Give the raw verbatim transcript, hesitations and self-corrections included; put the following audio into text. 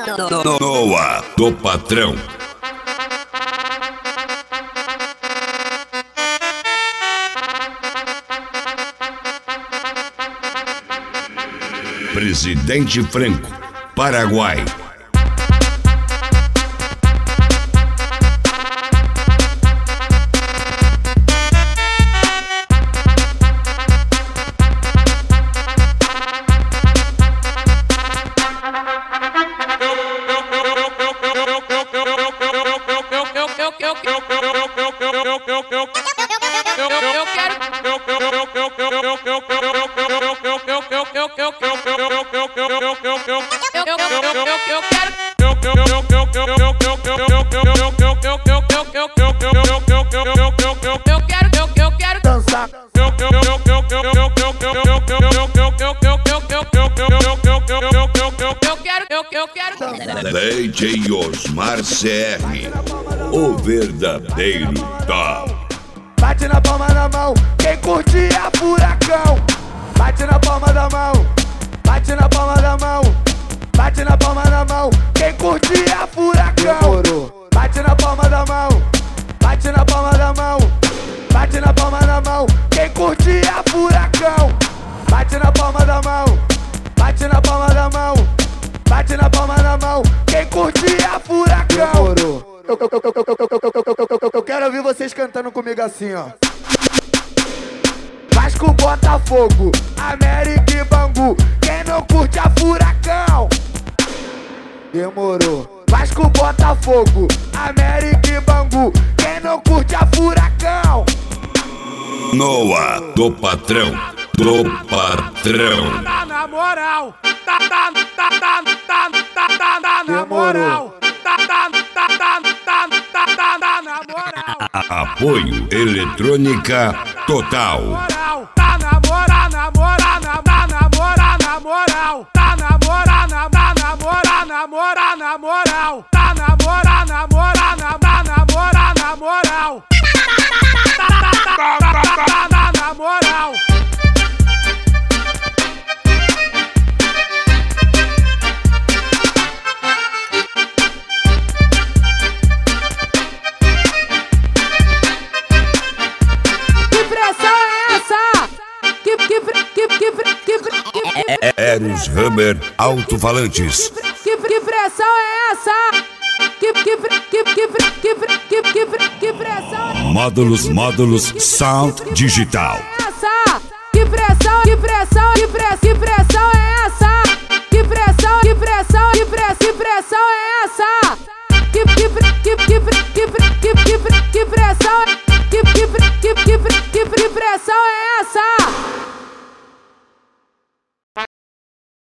Noah do Patrão. Presidente Franco, Paraguai. D J Osmar C R, o verdadeiro top. Bate na palma da mão, quem curte a furacão. Bate na palma da mão, bate na palma da mão, bate na palma da mão, quem curte a furacão. Bate na palma da mão, bate na palma da mão, bate na palma da mão, quem curte a furacão. Bate na palma da mão, bate na palma da mão, bate na palma da mão, quem curte a furacão. Eu, eu, eu, eu, eu, eu, eu, eu, eu, eu quero ouvir vocês cantando comigo assim, ó. Vasco, Botafogo, América e Bangu, quem não curte a furacão. Demorou. Vasco, Botafogo, América e Bangu, quem não curte a furacão. Noah do Patrão, do Patrão. Tá na moral, tá, tá, tá, tá, tá, tá, tá, tá na moral. Tá, tá, tá, tá, tá, tá, tá, tá na moral. Apoio Eletrônica Total. Tá na moral, na moral, na na moral, na moral. Tá na moral, na na moral, na moral, na moral. Tá na moral, na moral, na na moral, na moral. Tá, tá, tá, tá, tá, na moral. Eros Hammer Alto-Falantes. Que, que pressão é essa? Que, que, que, que, que, que, que, que, que pressão é Módulos, módulos, Sound Digital. essa? Que pressão, que pressão, que pressão, que pressão é essa?